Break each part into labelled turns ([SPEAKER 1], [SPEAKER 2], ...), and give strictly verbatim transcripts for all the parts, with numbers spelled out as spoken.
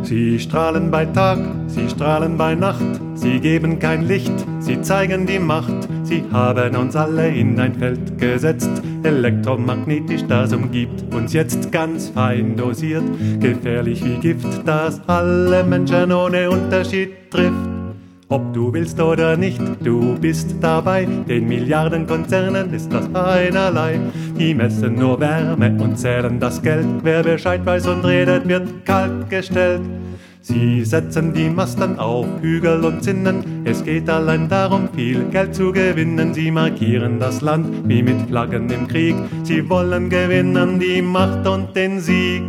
[SPEAKER 1] Sie strahlen bei Tag, sie strahlen bei Nacht, sie geben kein Licht, sie zeigen die Macht. Sie haben uns alle in ein Feld gesetzt, elektromagnetisch, das umgibt uns jetzt ganz fein dosiert. Gefährlich wie Gift, das alle Menschen ohne Unterschied trifft. Ob du willst oder nicht, du bist dabei. Den Milliardenkonzernen ist das einerlei. Die messen nur Wärme und zählen das Geld. Wer Bescheid weiß und redet, wird kalt gestellt. Sie setzen die Masten auf Hügel und Zinnen. Es geht allein darum, viel Geld zu gewinnen. Sie markieren das Land wie mit Flaggen im Krieg. Sie wollen gewinnen die Macht und den Sieg.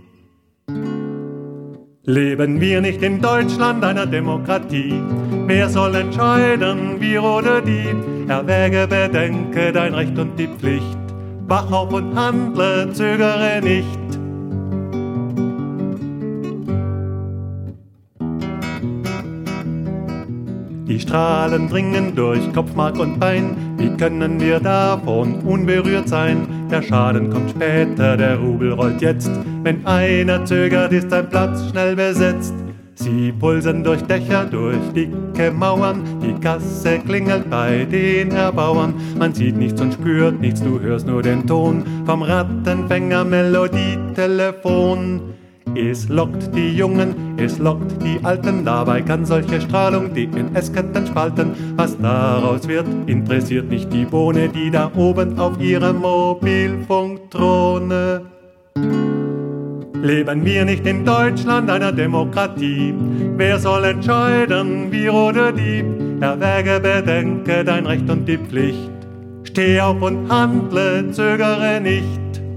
[SPEAKER 1] Leben wir nicht in Deutschland, einer Demokratie? Wer soll entscheiden, wir oder die? Erwäge, bedenke dein Recht und die Pflicht. Wach auf und handle, zögere nicht. Die Strahlen dringen durch Kopf, Mark und Bein. Wie können wir davon unberührt sein? Der Schaden kommt später, der Rubel rollt jetzt. Wenn einer zögert, ist ein Platz schnell besetzt. Sie pulsen durch Dächer, durch dicke Mauern. Die Kasse klingelt bei den Erbauern. Man sieht nichts und spürt nichts, du hörst nur den Ton vom Rattenfänger Melodietelefon. Es lockt die Jungen, es lockt die Alten, dabei kann solche Strahlung D N S-Ketten spalten. Was daraus wird, interessiert nicht die Bohne, die da oben auf ihrer Mobilfunkthrone. Leben wir nicht in Deutschland, einer Demokratie? Wer soll entscheiden, wir oder die? Erwäge, bedenke dein Recht und die Pflicht. Steh auf und handle, zögere nicht.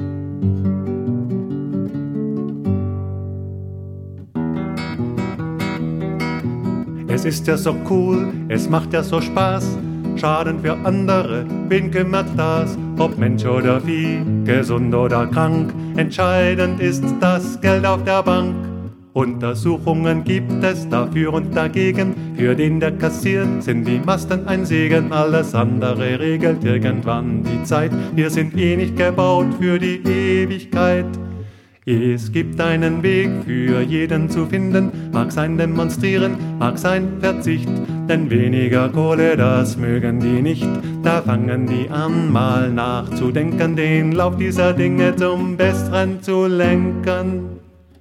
[SPEAKER 1] Es ist ja so cool, es macht ja so Spaß. Schaden für andere, wen kümmert das? Ob Mensch oder Vieh, gesund oder krank, entscheidend ist das Geld auf der Bank. Untersuchungen gibt es dafür und dagegen. Für den, der kassiert, sind die Masten ein Segen. Alles andere regelt irgendwann die Zeit. Wir sind eh nicht gebaut für die Ewigkeit. Es gibt einen Weg für jeden zu finden, mag sein Demonstrieren, mag sein Verzicht, denn weniger Kohle, das mögen die nicht, da fangen die an mal nachzudenken, den Lauf dieser Dinge zum Besseren zu lenken.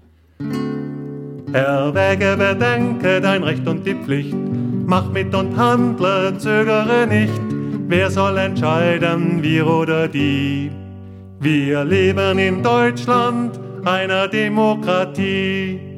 [SPEAKER 1] Erwäge, bedenke dein Recht und die Pflicht, mach mit und handle, zögere nicht, wer soll entscheiden, wir oder die? Wir leben in Deutschland, einer Demokratie.